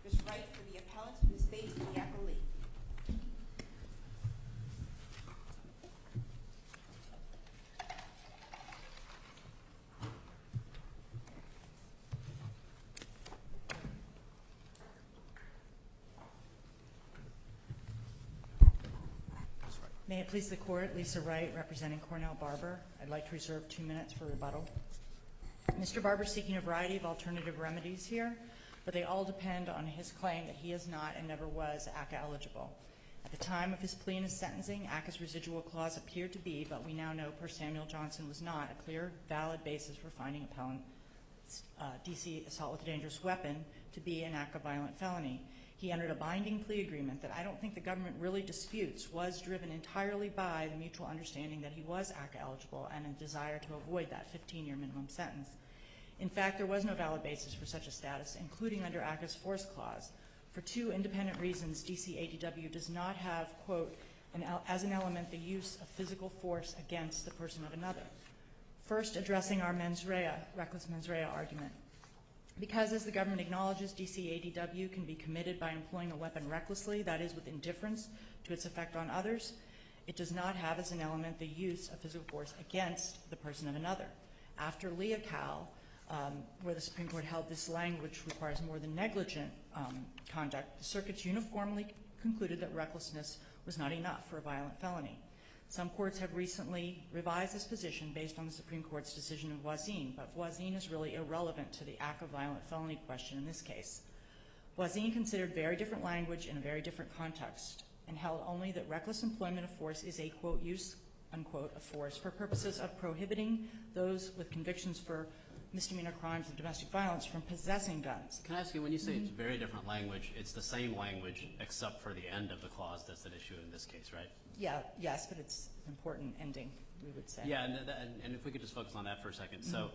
Ms. Wright for the appellant, Ms. Bates for the appellee. May it please the Court, Lisa Wright representing Cornell Barber. I'd like to reserve 2 minutes for rebuttal. Mr. Barber is seeking a variety of alternative remedies here, but they all depend on his claim that he is not and never was ACCA eligible. At the time of his plea and his sentencing, ACCA's residual clause appeared to be, but we now know per Samuel Johnson was not, a clear, valid basis for finding appellant D.C. assault with a dangerous weapon to be an ACCA violent felony. He entered a binding plea agreement that I don't think the government really disputes was driven entirely by the mutual understanding that he was ACCA eligible and a desire to avoid that 15-year minimum sentence. In fact, there was no valid basis for such a status, including under ACCA's force clause. For 2 independent reasons, DCADW does not have, quote, as an element the use of physical force against the person of another. First, addressing our reckless mens rea argument. Because, as the government acknowledges, DCADW can be committed by employing a weapon recklessly, that is, with indifference to its effect on others, it does not have as an element the use of physical force against the person of another. After Leocal, where the Supreme Court held this language requires more than negligent conduct, the circuits uniformly concluded that recklessness was not enough for a violent felony. Some courts have recently revised this position based on the Supreme Court's decision in Voisin, but Voisin is really irrelevant to the ACCA violent felony question in this case. Voisin considered very different language in a very different context and held only that reckless employment of force is a, quote, use, unquote, of force for purposes of prohibiting those with convictions for misdemeanor crimes of domestic violence from possessing guns. Can I ask you, when you say it's very different language, it's the same language except for the end of the clause that's at issue in this case, right? Yeah, yes, but it's an important ending, we would say. Yeah, and if we could just focus on that for a second. So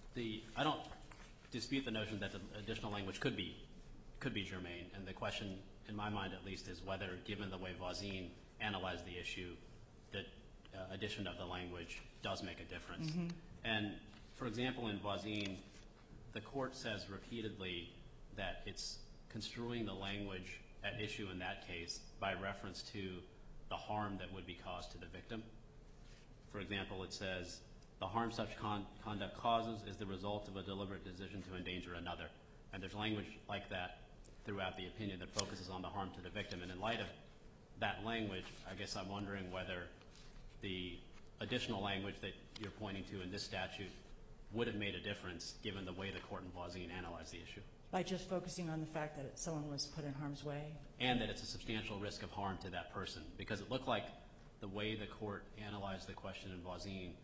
I don't dispute the notion that the additional language could be germane, and the question, in my mind at least, is whether, given the way Voisin analyzed the issue, that addition of the language does make a difference. And, for example, in Voisin, the court says repeatedly that it's construing the language at issue in that case by reference to the harm that would be caused to the victim. For example, it says, the harm such conduct causes is the result of a deliberate decision to endanger another. And there's language like that throughout the opinion that focuses on the harm to the victim. And in light of that language, I guess I'm wondering whether the additional language that you're pointing to in this statute would have made a difference given the way the court in Voisin analyzed the issue. By just focusing on the fact that someone was put in harm's way? And that it's a substantial risk of harm to that person. Because it looked like the way the court analyzed the question in Voisin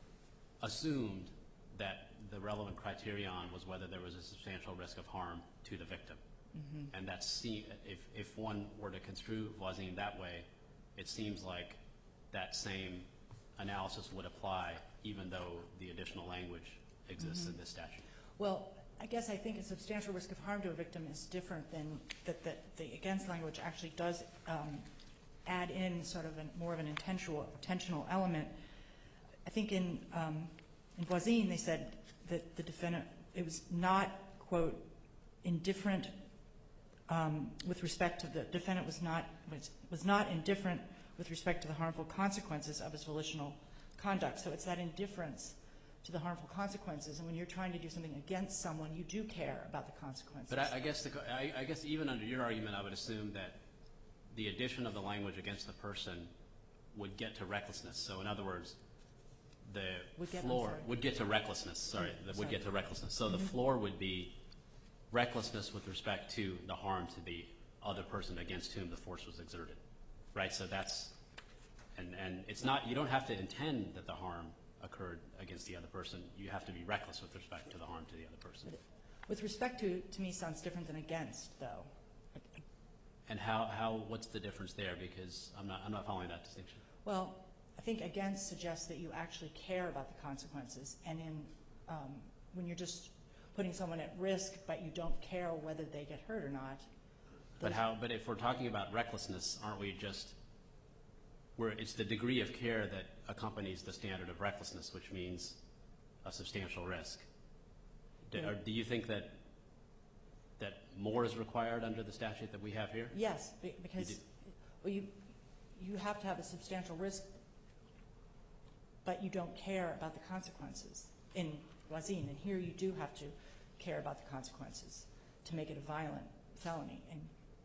assumed that the relevant criterion was whether there was a substantial risk of harm to the victim. And that's, if one were to construe Voisin that way, it seems like that same analysis would apply even though the additional language exists in this statute. Well, I guess I think a substantial risk of harm to a victim is different than that the against language actually does add in sort of more of an intentional element. I think in Voisin they said that the defendant, it was not, quote, indifferent with respect to the defendant was not indifferent with respect to the harmful consequences of his volitional conduct. So it's that indifference to the harmful consequences, and when you're trying to do something against someone, you do care about the consequences. But I guess even under your argument, I would assume that the addition of the language against the person would get to recklessness. So in other words, the floor would get to recklessness. So the floor would be recklessness with respect to the harm to the other person against whom the force was exerted, right? So that's, and it's not, you don't have to intend that the harm occurred against the other person. You have to be reckless with respect to the harm to the other person. With respect to me, sounds different than against, though. And what's the difference there? Because I'm not following that distinction. Well, I think against suggests that you actually care about the consequences, and when you're just putting someone at risk, but you don't care whether they get hurt or not. But if we're talking about recklessness, aren't we just where it's the degree of care that accompanies the standard of recklessness, which means a substantial risk? Do you think that that more is required under the statute that we have here? Yes, because you have to have a substantial risk, but you don't care about the consequences in Voisin, and here you do have to care about the consequences to make it a violent felony. And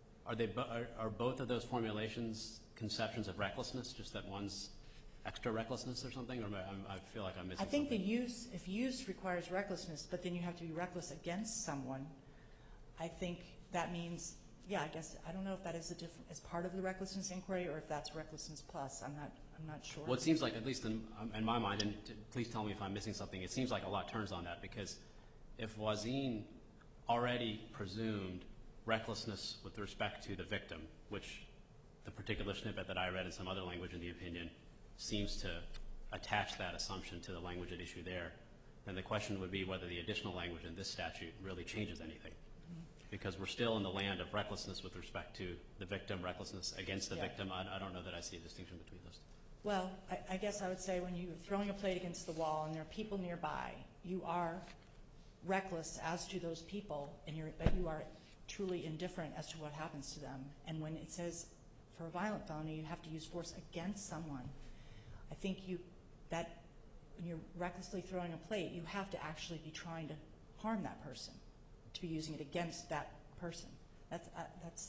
are both of those formulations conceptions of recklessness, just that one's extra recklessness or something? Or I feel like I'm missing I think something. if use requires recklessness, but then you have to be reckless against someone, I think that means, yeah, I guess, I don't know if that is as part of the recklessness inquiry or if that's recklessness plus. I'm not sure. Well, it seems like, at least in my mind, and please tell me if I'm missing something, it seems like a lot turns on that, because if Voisin already presumed recklessness with respect to the victim, which the particular snippet that I read in some other language in the opinion seems to attach that assumption to the language at issue there, then the question would be whether the additional language in this statute really changes anything. Because we're still in the land of recklessness with respect to the victim, recklessness against the victim. I don't know that I see a distinction between those two. Well, I guess I would say when you're throwing a plate against the wall and there are people nearby, you are reckless as to those people, but you are truly indifferent as to what happens to them. And when it says for a violent felony you have to use force against someone, I think that when you're recklessly throwing a plate, you have to actually be trying to harm that person, to be using it against that person. That's.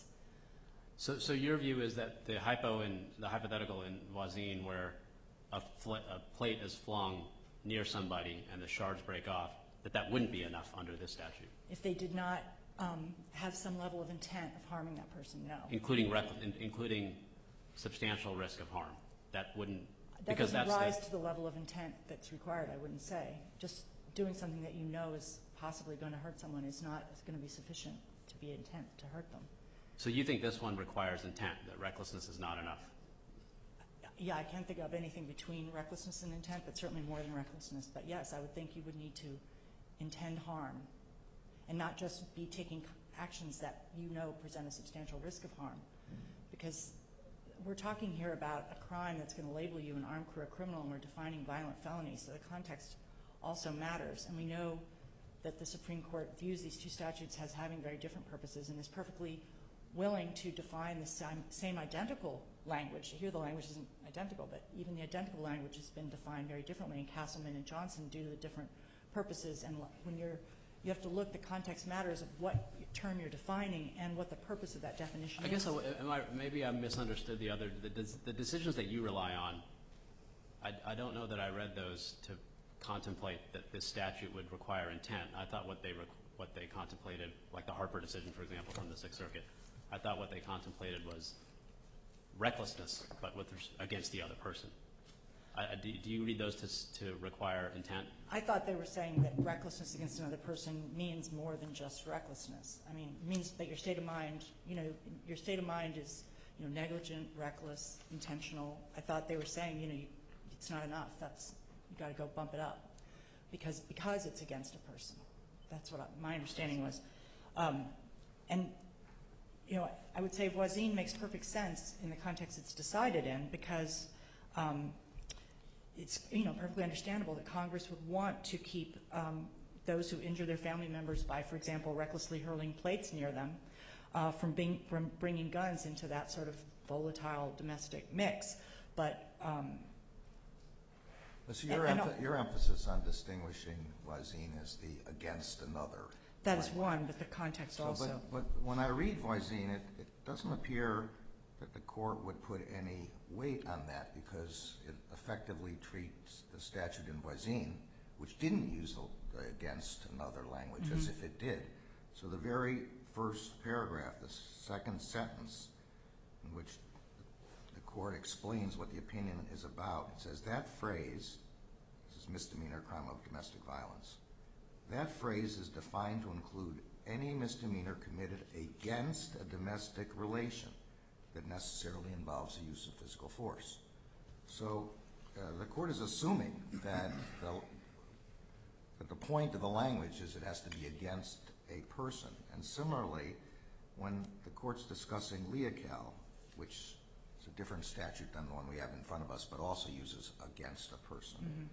So your view is that the hypothetical in Voisin, where a plate is flung near somebody and the shards break off, that wouldn't be enough under this statute? If they did not have some level of intent of harming that person, no. Including substantial risk of harm, that wouldn't. That doesn't rise to the level of intent that's required, I wouldn't say. Just doing something that you know is possibly going to hurt someone is going to be sufficient to be intent to hurt them. So you think this one requires intent, that recklessness is not enough? Yeah, I can't think of anything between recklessness and intent, but certainly more than recklessness. But yes, I would think you would need to intend harm and not just be taking actions that you know present a substantial risk of harm. Because we're talking here about a crime that's going to label you an armed career criminal, and we're defining violent felonies, so the context also matters. And we know that the Supreme Court views these two statutes as having very different purposes and is perfectly willing to define the same identical language. Here the language isn't identical, but even the identical language has been defined very differently in Castleman and Johnson due to the different purposes. And when you have to look, the context matters of what term you're defining and what the purpose of that definition is. I guess maybe I misunderstood the decisions that you rely on. I don't know that I read those to contemplate that this statute would require intent. I thought what they contemplated, like the Harper decision, for example, from the Sixth Circuit, I thought what they contemplated was recklessness, but against the other person. Do you read those to require intent? I thought they were saying that recklessness against another person means more than just recklessness. I mean, it means that your state of mind, is, negligent, reckless, intentional. I thought they were saying, it's not enough. You got to go bump it up because it's against a person. That's what my understanding was. I would say Voisin makes perfect sense in the context it's decided in because it's perfectly understandable that Congress would want to keep those who injure their family members by, for example, recklessly hurling plates near them from bringing guns into that sort of volatile domestic mix. But so your emphasis on distinguishing Voisin is the against another. That is one, but the context also. But when I read Voisin, it doesn't appear that the court would put any weight on that because it effectively treats the statute in Voisin, which didn't use the against another language, as if it did. So the very first paragraph, the second sentence, in which the court explains what the opinion is about, it says that phrase, this is misdemeanor crime of domestic violence, that phrase is defined to include any misdemeanor committed against a domestic relation that necessarily involves the use of physical force. So the court is assuming that the point of the language is it has to be against a person. And similarly, when the court's discussing Leocal, which is a different statute than the one we have in front of us, but also uses against a person,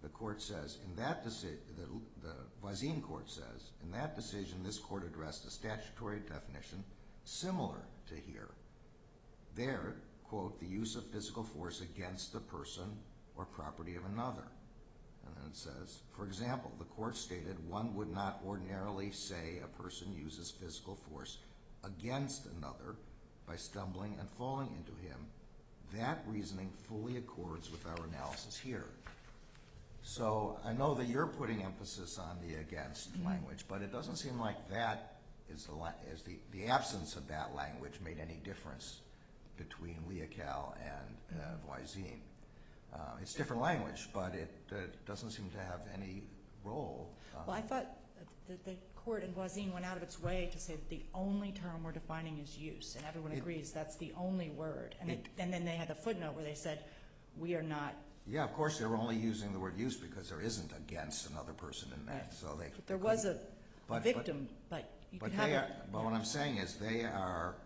the court says, in that decision, the Voisin court says, in that decision, this court addressed a statutory definition similar to here. There, quote, the use of physical force against the person or property of another. And then it says, for example, the court stated one would not ordinarily say a person uses physical force against another by stumbling and falling into him. That reasoning fully accords with our analysis here. So I know that you're putting emphasis on the against language, but it doesn't seem like that is the absence of that language made any difference between Leocal and Voisin. It's different language, but it doesn't seem to have any role. Well, I thought that the court in Voisin went out of its way to say that the only term we're defining is use, and everyone agrees that's the only word. And then they had the footnote where they said, we are not. Yeah, of course, they were only using the word use because there isn't against another person in that. Right. So But there was a victim, but you could have it. But what I'm saying is they are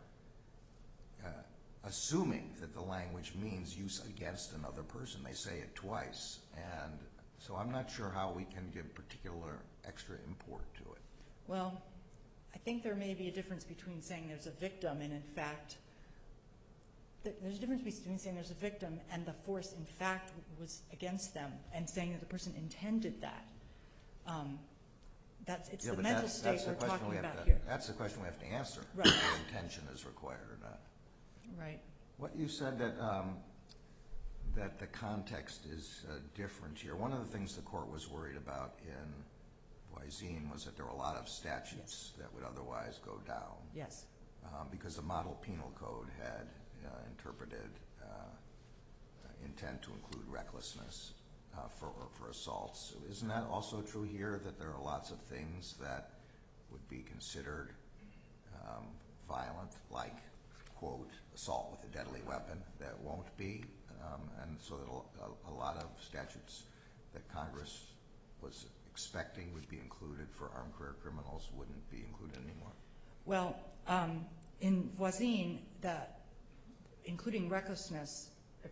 assuming that the language means use against another person. They say it twice. And so I'm not sure how we can give particular extra import to it. Well, I think there may be a difference between saying there's a victim and, in fact, there's a difference between saying there's a victim and the force, in fact, was against them, and saying that the person intended that. It's the mental state we're talking about here. That's the question we have to answer, right. Whether intention is required or not. Right. What you said that the context is different here. One of the things the court was worried about in Voisin was that there were a lot of statutes that would otherwise go down. Yes. Because the model penal code had interpreted intent to include recklessness for assaults. Isn't that also true here, that there are lots of things that would be considered violent, like, quote, assault with a deadly weapon, that won't be? And so that a lot of statutes that Congress was expecting would be included for armed career criminals wouldn't be included anymore. Well, in Voisin, excluding recklessness,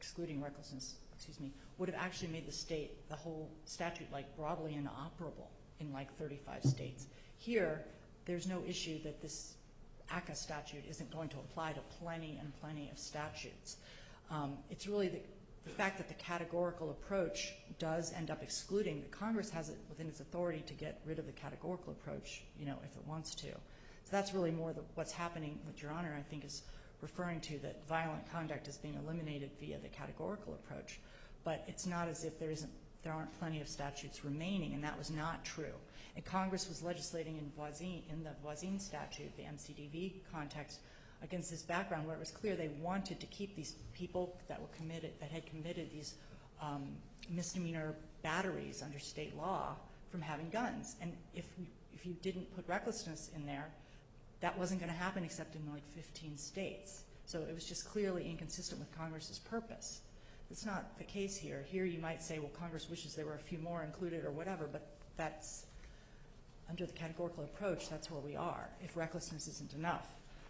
would have actually made the whole statute, like, broadly inoperable in, like, 35 states. Here, there's no issue that this ACCA statute isn't going to apply to plenty and plenty of statutes. It's really the fact that the categorical approach does end up excluding. Congress has it within its authority to get rid of the categorical approach, if it wants to. So that's really more what's happening, what Your Honor, I think, is referring to, that violent conduct is being eliminated via the categorical approach. But it's not as if there aren't plenty of statutes remaining, and that was not true. And Congress was legislating in the Voisin statute, the MCDV context, against this background where it was clear they wanted to keep these people that had committed these misdemeanor batteries under state law from having guns. And if you didn't put recklessness in there, that wasn't going to happen except in, like, 15 states. So it was just clearly inconsistent with Congress's purpose. It's not the case here. Here you might say, well, Congress wishes there were a few more included or whatever, but that's, under the categorical approach, that's where we are, if recklessness isn't enough.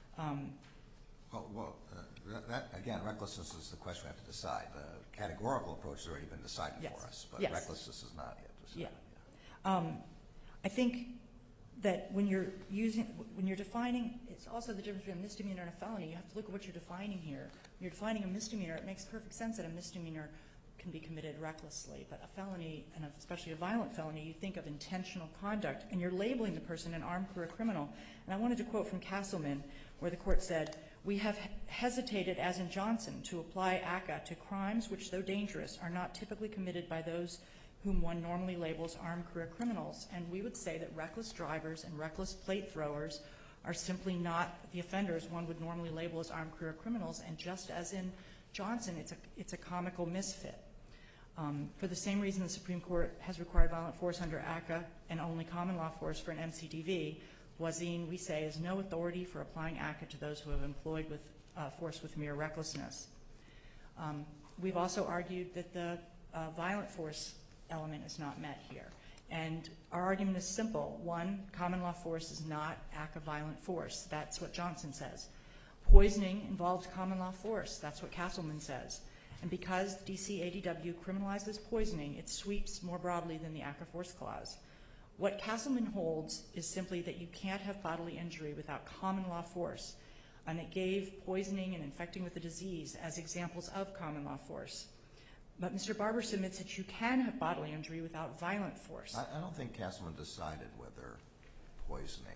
Again, recklessness is the question we have to decide. The categorical approach has already been decided for us, but recklessness is not yet decided. Yeah. I think that when you're defining, it's also the difference between a misdemeanor and a felony. You have to look at what you're defining here. When you're defining a misdemeanor, it makes perfect sense that a misdemeanor can be committed recklessly, but a felony, and especially a violent felony, you think of intentional conduct, and you're labeling the person an armed career criminal. And I wanted to quote from Castleman, where the court said, "We have hesitated, as in Johnson, to apply ACCA to crimes which, though dangerous, are not typically committed by those whom one normally labels armed career criminals." And we would say that reckless drivers and reckless plate throwers are simply not the offenders one would normally label as armed career criminals. And just as in Johnson, it's a comical misfit. For the same reason the Supreme Court has required violent force under ACCA and only common law force for an MCDV, Voisin, we say, has no authority for applying ACCA to those who have employed with force with mere recklessness. We've also argued that the violent force element is not met here. And our argument is simple. One, common law force is not ACCA violent force. That's what Johnson says. Poisoning involves common law force. That's what Castleman says. And because DC ADW criminalizes poisoning, it sweeps more broadly than the act of force clause. What Castleman holds is simply that you can't have bodily injury without common law force, and it gave poisoning and infecting with the disease as examples of common law force. But Mr. Barber submits that you can have bodily injury without violent force. I don't think Castleman decided whether poisoning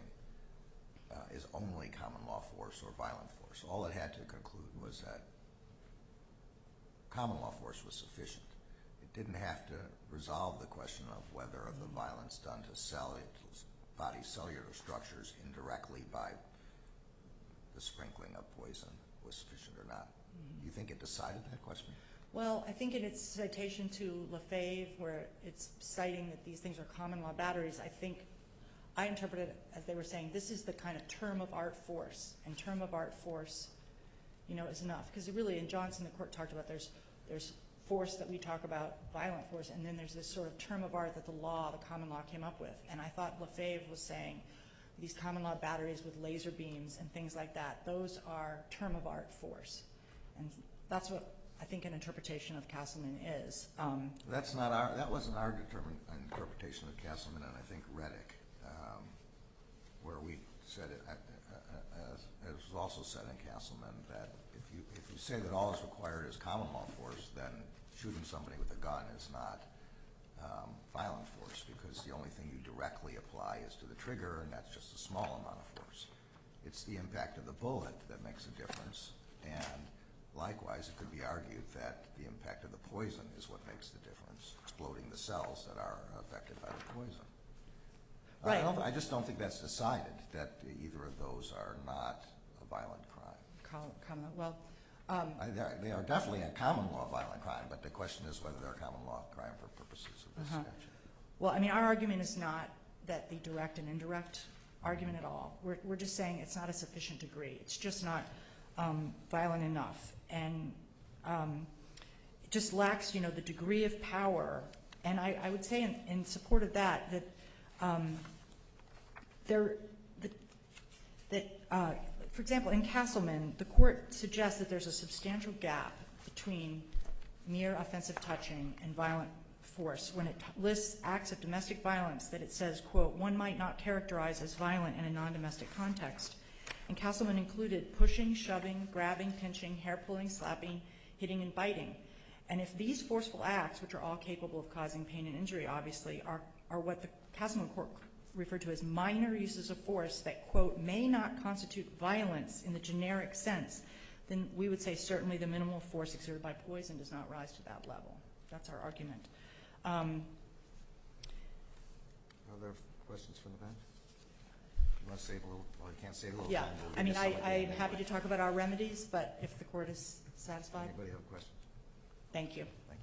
is only common law force or violent force. All it had to conclude was that common law force was sufficient. It didn't have to resolve the question of whether the violence done to body's cellular structures indirectly by the sprinkling of poison was sufficient or not. Do you think it decided that question? Well, I think in its citation to Lefebvre, where it's citing that these things are common law batteries, I interpret it as they were saying this is the kind of term of art force, and term of art force, is enough. Because really, in Johnson, the court talked about there's force that we talk about, violent force, and then there's this sort of term of art that the common law came up with. And I thought Lefebvre was saying these common law batteries with laser beams and things like that, those are term of art force. And that's what I think an interpretation of Castleman is. That wasn't our interpretation of Castleman, and I think Reddick, where we said it, as was also said in Castleman, that if you say that all is required is common law force, then shooting somebody with a gun is not violent force, because the only thing you directly apply is to the trigger, and that's just a small amount of force. It's the impact of the bullet that makes a difference, and likewise, it could be argued that the impact of the poison is what makes the difference, exploding the cells that are affected by the poison. Right. I just don't think that's decided, that either of those are not a violent crime. Well, they are definitely a common law violent crime, but the question is whether they're a common law crime for purposes of this statute. Well, I mean, our argument is not that the direct and indirect argument at all. We're just saying it's not a sufficient degree. It's just not violent enough. And it just lacks, the degree of power. And I would say in support of that, for example, in Castleman, the court suggests that there's a substantial gap between mere offensive touching and violent force when it lists acts of domestic violence that it says, quote, one might not characterize as violent in a non-domestic context. And Castleman included pushing, shoving, grabbing, pinching, hair-pulling, slapping, hitting, and biting. And if these forceful acts, which are all capable of causing pain and injury, obviously, are what the Castleman court referred to as minor uses of force that, quote, may not constitute violence in the generic sense, then we would say certainly the minimal force exerted by poison does not rise to that level. That's our argument. Are there questions from the bench? You want to save a little, well, you can't save a little Yeah, time. I mean, I'm happy to talk about our remedies, but if the court is satisfied. Anybody have questions? Thank you. Thank you.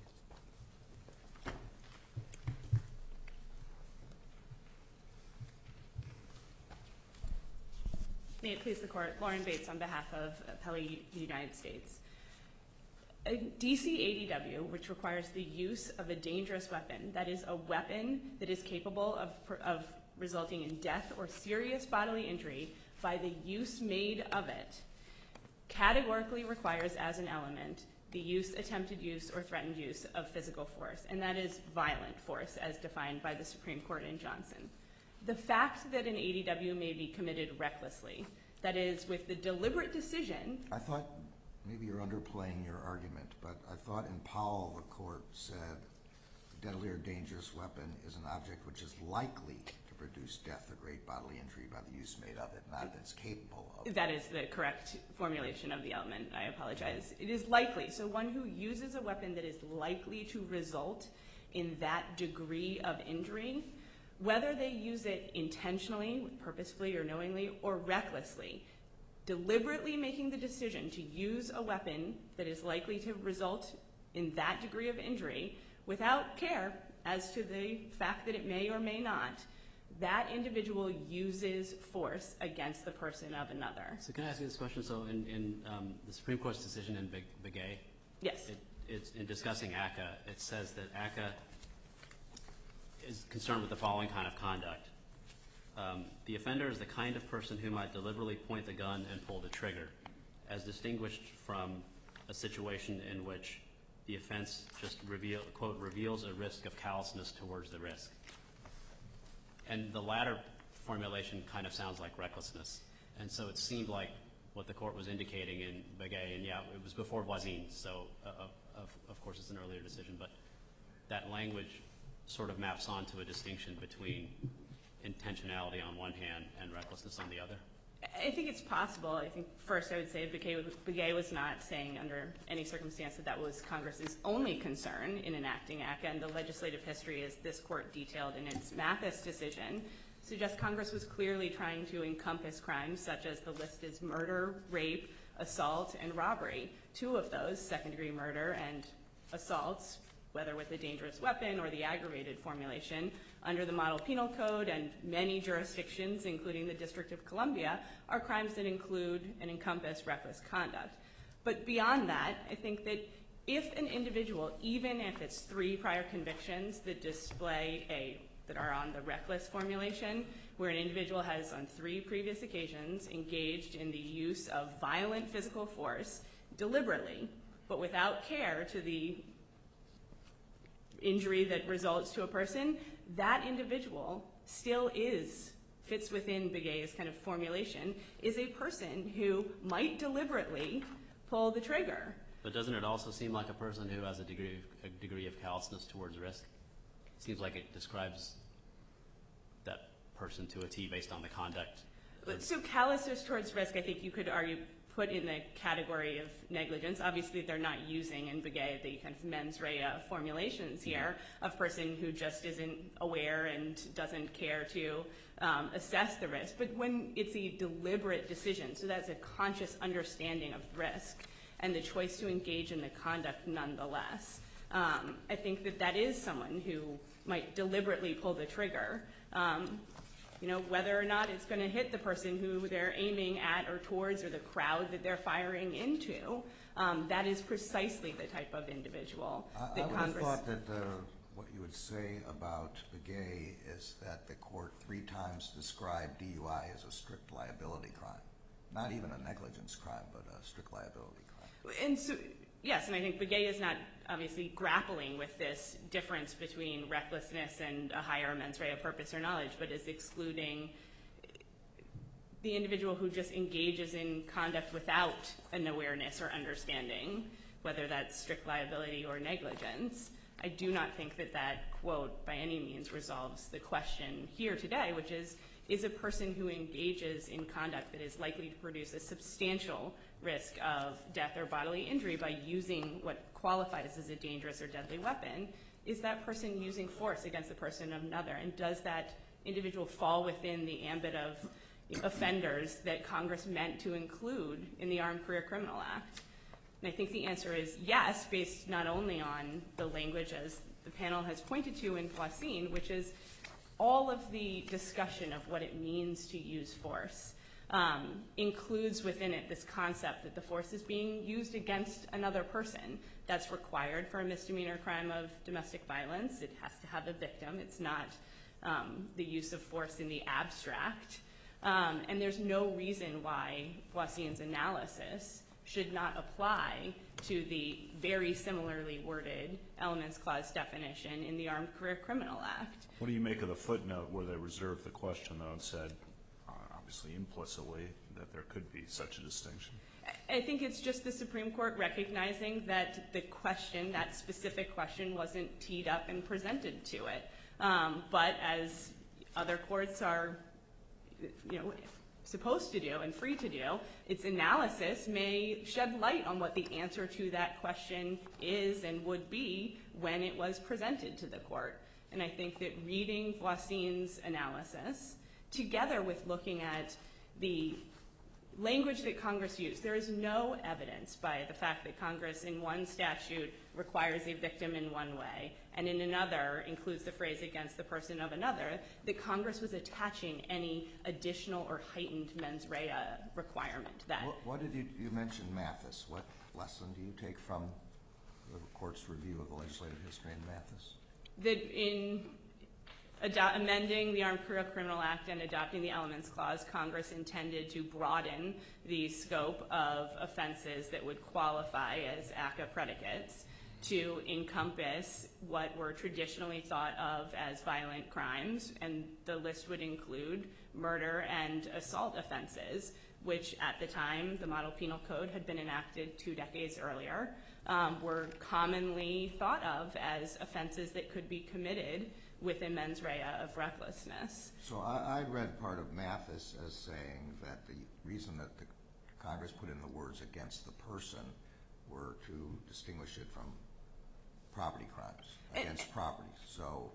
May it please the court, Lauren Bates on behalf of Appellee United States. DC ADW, which requires the use of a dangerous weapon, that is a weapon that is capable of resulting in death or serious bodily injury by the use made of it, categorically requires as an element the use, attempted use, or threatened use of physical force, and that is violent force as defined by the Supreme Court in Johnson. The fact that an ADW may be committed recklessly, that is, with the deliberate decision. I thought maybe you're underplaying your argument, but I thought in Powell the court said a deadly or dangerous weapon is an object which is likely to produce death or great bodily injury by the use made of it, not that it's capable of. That is the correct formulation of the element. I apologize. It is likely. So one who uses a weapon that is likely to result in that degree of injury, whether they use it intentionally, purposefully, or knowingly, or recklessly, deliberately making the decision to use a weapon that is likely to result in that degree of injury without care as to the fact that it may or may not, that individual uses force against the person of another. So can I ask you this question? So in the Supreme Court's decision in Begay, yes, it's in discussing ACCA, it says that ACCA is concerned with the following kind of conduct. The offender is the kind of person who might deliberately point the gun and pull the trigger, as distinguished from a situation in which the offense just reveals a risk of callousness towards the risk. And the latter formulation kind of sounds like recklessness. And so it seemed like what the court was indicating in Begay, and yeah, it was before Voisin, so of course it's an earlier decision, but that language sort of maps onto a distinction between intentionality on one hand and recklessness on the other. I think it's possible. I think first I would say Begay was not saying under any circumstance that was Congress's only concern in enacting ACCA, and the legislative history, as this court detailed in its Mathis decision, suggests Congress was clearly trying to encompass crimes such as the list is murder, rape, assault, and robbery. Two of those, second-degree murder and assaults, whether with a dangerous weapon or the aggravated formulation, under the Model Penal Code and many jurisdictions, including the District of Columbia, are crimes that include and encompass reckless conduct. But beyond that, I think that if an individual, even if it's 3 prior convictions that that are on the reckless formulation, where an individual has on 3 previous occasions engaged in the use of violent physical force deliberately, but without care to the injury that results to a person, that individual still fits within Begay's kind of formulation, is a person who might deliberately pull the trigger. But doesn't it also seem like a person who has a degree of callousness towards risk? It seems like it describes that person to a T based on the conduct. So callousness towards risk, I think you could argue, put in the category of negligence. Obviously, they're not using in Begay the kind of mens rea formulations here of person who just isn't aware and doesn't care to assess the risk. But when it's a deliberate decision, so that's a conscious understanding of risk and the choice to engage in the conduct nonetheless, I think that is someone who might deliberately pull the trigger. Whether or not it's going to hit the person who they're aiming at or towards or the crowd that they're firing into, that is precisely the type of individual that Congress... I would have thought that what you would say about Begay is that the court 3 times described DUI as a strict liability crime. Not even a negligence crime, but a strict liability crime. And so, yes, and I think Begay is not obviously grappling with this difference between recklessness and a higher mens rea purpose or knowledge, but is excluding the individual who just engages in conduct without an awareness or understanding, whether that's strict liability or negligence. I do not think that quote by any means resolves the question here today, which is a person who engages in conduct that is likely to produce a substantial risk of death or bodily injury by using what qualifies as a dangerous or deadly weapon, is that person using force against the person of another? And does that individual fall within the ambit of offenders that Congress meant to include in the Armed Career Criminal Act? And I think the answer is yes, based not only on the language as the panel has pointed to in Voisin, which is all of the discussion of what it means to use force includes within it this concept that the force is being used against another person. That's required for a misdemeanor crime of domestic violence. It has to have a victim. It's not the use of force in the abstract. And there's no reason why Voisin's analysis should not apply to the very similarly worded Elements Clause definition in the Armed Career Criminal Act. What do you make of the footnote where they reserved the question, though, and said, obviously implicitly, that there could be such a distinction? I think it's just the Supreme Court recognizing that the question, that specific question, wasn't teed up and presented to it. But as other courts are, supposed to do and free to do, its analysis may shed light on what the answer to that question is and would be when it was presented to the court. And I think that reading Voisin's analysis, together with looking at the language that Congress used, there is no evidence by the fact that Congress in one statute requires a victim in one way and in another includes the phrase against the person of another, that Congress was attaching any additional or heightened mens rea requirement. What did you mention Mathis? What lesson do you take from the court's review of the legislative history in Mathis? That in amending the Armed Career Criminal Act and adopting the Elements Clause, Congress intended to broaden the scope of offenses that would qualify as ACCA predicates to encompass what were traditionally thought of as violent crimes, and the list would include murder and assault offenses, which at the time the model penal code had been enacted 2 decades earlier, were commonly thought of as offenses that could be committed with a mens rea of recklessness. So I read part of Mathis as saying that the reason that the Congress put in the words against the person were to distinguish it from property crimes, against property. So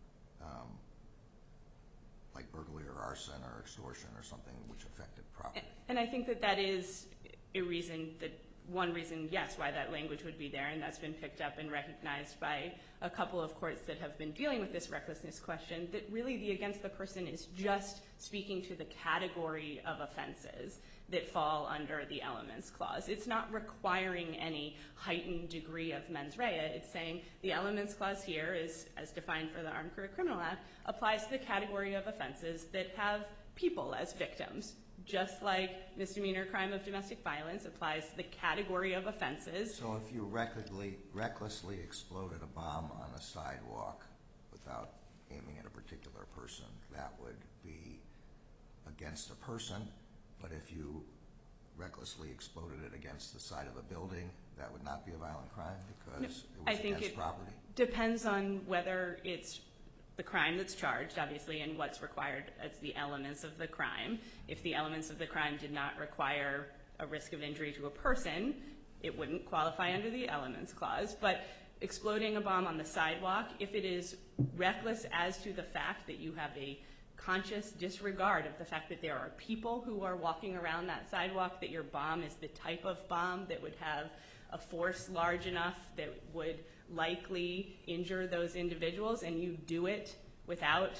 like burglary or arson or extortion or something which affected property. And I think that is a reason, that one reason, yes, why that language would be there, and that's been picked up and recognized by a couple of courts that have been dealing with this recklessness question, that really the against the person is just speaking to the category of offenses that fall under the elements clause. It's not requiring any heightened degree of mens rea. It's saying the elements clause here is, as defined for the Armed Career Criminal Act, applies to the category of offenses that have people as victims, just like misdemeanor crime of domestic violence applies to the category of offenses. So if you recklessly exploded a bomb on a sidewalk without aiming at a particular person, that would be against a person. But if you recklessly exploded it against the side of a building, that would not be a violent crime because it was against property? Depends on whether it's the crime that's charged, obviously, and what's required as the elements of the crime. If the elements of the crime did not require a risk of injury to a person, it wouldn't qualify under the elements clause. But exploding a bomb on the sidewalk, if it is reckless as to the fact that you have a conscious disregard of the fact that there are people who are walking around that sidewalk, that your bomb is the type of bomb that would have a force large enough that would likely injure those individuals, and you do it without,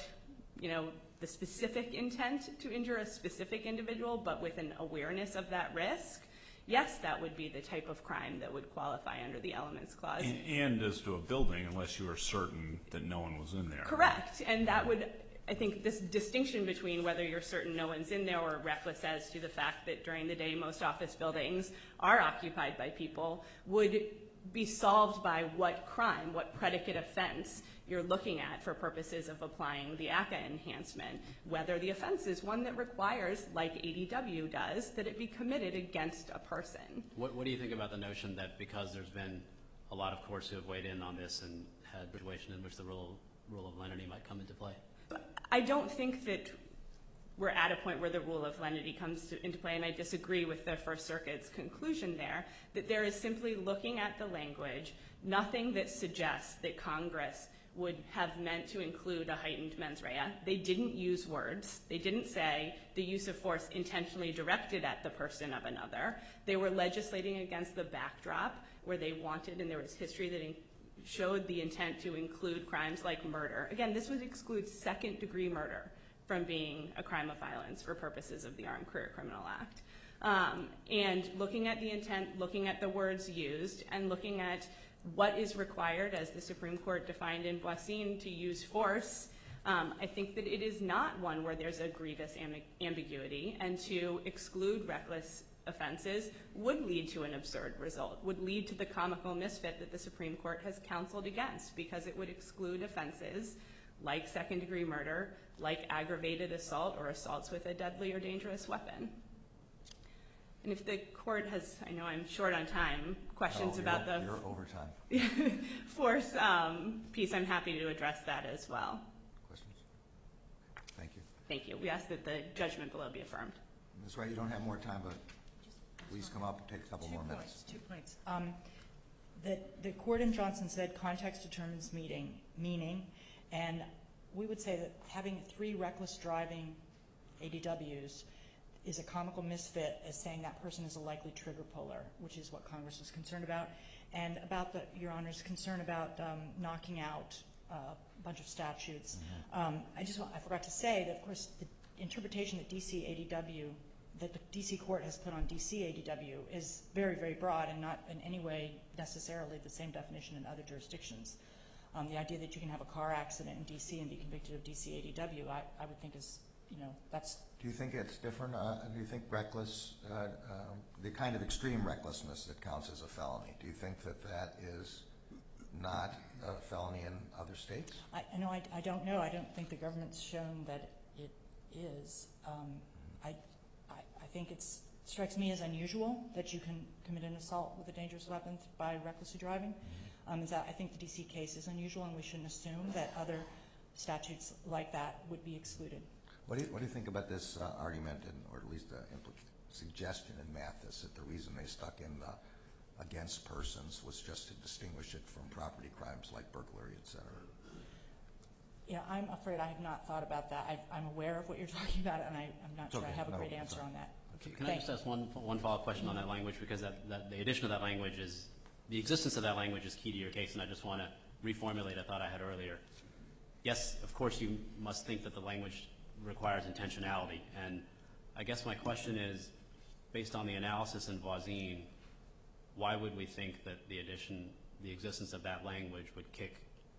the specific intent to injure a specific individual, but with an awareness of that risk, yes, that would be the type of crime that would qualify under the elements clause. And as to a building, unless you are certain that no one was in there. Correct, and that would, I think this distinction between whether you're certain no one's in there or reckless as to the fact that during the day most office buildings are occupied by people would be solved by what crime, what predicate offense you're looking at for purposes of applying the ACCA enhancement, whether the offense is one that requires, like ADW does, that it be committed against a person. What do you think about the notion that because there's been a lot of courts who have weighed in on this and had a situation in which the rule of lenity might come into play? I don't think that we're at a point where the rule of lenity comes into play, and I disagree with the First Circuit's conclusion there, that there is simply looking at the language, nothing that suggests that Congress would have meant to include a heightened mens rea. They didn't use words. They didn't say the use of force intentionally directed at the person of another. They were legislating against the backdrop where they wanted, and there was history that showed the intent to include crimes like murder. Again, this would exclude second-degree murder from being a crime of violence for purposes of the Armed Career Criminal Act. And looking at the intent, looking at the words used, and looking at what is required, as the Supreme Court defined in Boisin, to use force, I think that it is not one where there's a grievous ambiguity, and to exclude reckless offenses would lead to an absurd result, would lead to the comical misfit that the Supreme Court has counseled against, because it would exclude offenses like second-degree murder, like aggravated assault or assaults with a deadly or dangerous weapon. And if the court has, I know I'm short on time, questions about the you're over time. force piece, I'm happy to address that as well. Questions? Thank you. Thank you. We ask that the judgment below be affirmed. Ms. Wright, you don't have more time, but please come up and take a couple more minutes. 2 points. The court in Johnson said context determines meaning, and we would say that having 3 reckless driving ADWs is a comical misfit as saying that person is a likely trigger puller, which is what Congress is concerned about, and about Your Honor's concern about knocking out a bunch of statutes. I forgot to say that, of course, the interpretation that that the D.C. court has put on D.C. ADW is very, very broad and not in any way necessarily the same definition in other jurisdictions. The idea that you can have a car accident in D.C. and be convicted of D.C. ADW, I would think is, that's... Do you think it's different? Do you think reckless, the kind of extreme recklessness that counts as a felony, do you think that is not a felony in other states? I don't know. I don't think the government's shown that it is. I think it strikes me as unusual that you can commit an assault with a dangerous weapon by recklessly driving. I think the D.C. case is unusual, and we shouldn't assume that other statutes like that would be excluded. What do you think about this argument, or at least the suggestion in Mathis, that the reason they stuck in the against persons was just to distinguish it from property crimes like burglary, et cetera? Yeah, I'm afraid I have not thought about that. I'm aware of what you're talking about, and I'm not sure I have a great answer on that. Can I just ask one follow-up question on that language? Because the addition of that language is, the existence of that language is key to your case, and I just want to reformulate a thought I had earlier. Yes, of course you must think that the language requires intentionality, and I guess my question is, based on the analysis in Voisin, why would we think that the existence of that language would kick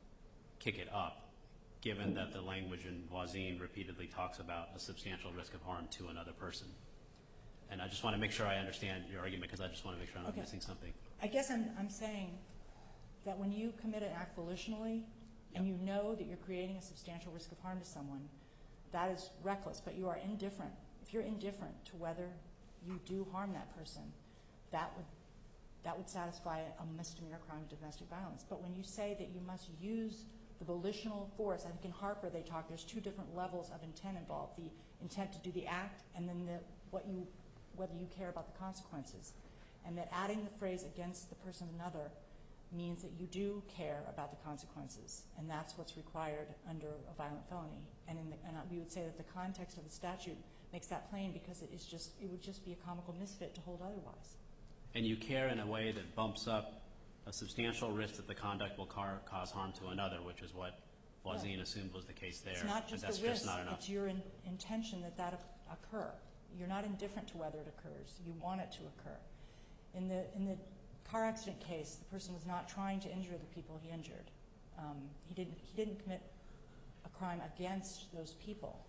it up, given that the language in Voisin repeatedly talks about a substantial risk of harm to another person? And I just want to make sure I understand your argument, because I just want to make sure I'm not missing something. I guess I'm saying that when you commit an act volitionally and you know that you're creating a substantial risk of harm to someone, that is reckless, but you are indifferent. If you're indifferent to whether you do harm that person, that would satisfy a misdemeanor crime of domestic violence. But when you say that you must use the volitional force, I think in Harper there's two different levels of intent involved, the intent to do the act and then whether you care about the consequences. And that adding the phrase against the person of another means that you do care about the consequences, and that's what's required under a violent felony. And we would say that the context of the statute makes that plain, because it would just be a comical misfit to hold otherwise. And you care in a way that bumps up a substantial risk that the conduct will cause harm to another, which is what Voisin assumed was the case there. It's not just that's the risk, just not enough. it's your intention that occur. You're not indifferent to whether it occurs. You want it to occur. In the car accident case, the person was not trying to injure the people he injured. He didn't commit a crime against those people.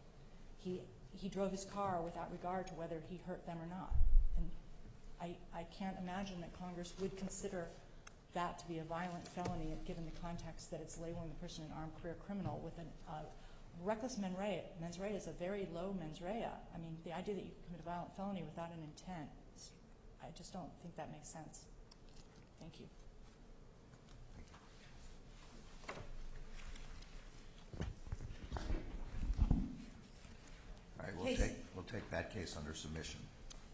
He drove his car without regard to whether he hurt them or not. And I can't imagine that Congress would consider that to be a violent felony, given the context that it's labeling the person an armed career criminal with a reckless mens rea. Mens rea is a very low mens rea. I mean, the idea that you commit a violent felony without an intent, I just don't think that makes sense. Thank you. All right, we'll take that case under submission.